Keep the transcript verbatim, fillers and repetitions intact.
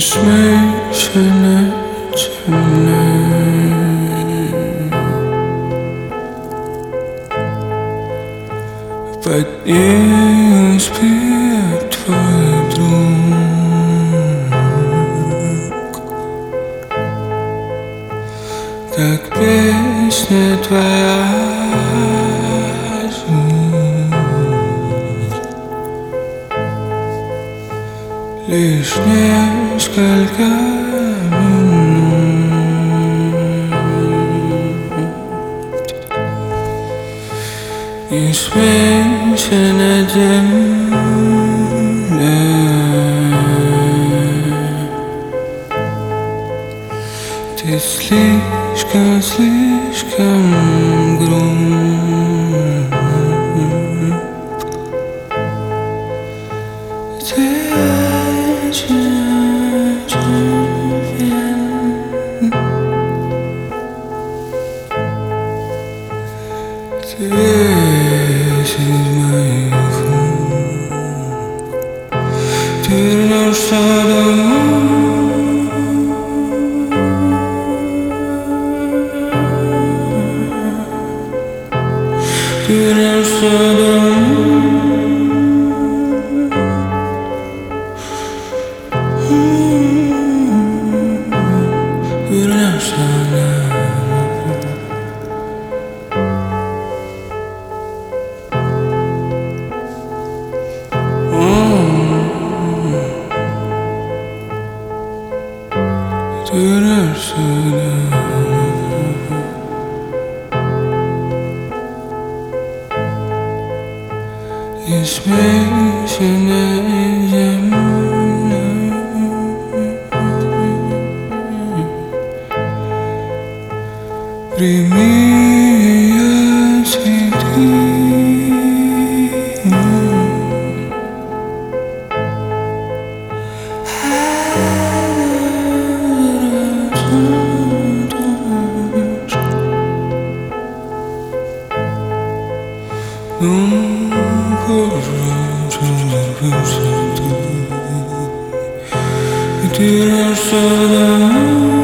Несмешанно темная, под ней спит твой друг, как песня твоя жизнь. Лишь несколько минут и смешана земля. Ты слишком, слишком груб. Ты Ты весь из моих рук. Ты вернешься домой. Ты вернешься домой. Вернешься домой. Ты вернешься домой. Несмешанная земля, прими ее цветы. Ты вернешься домой.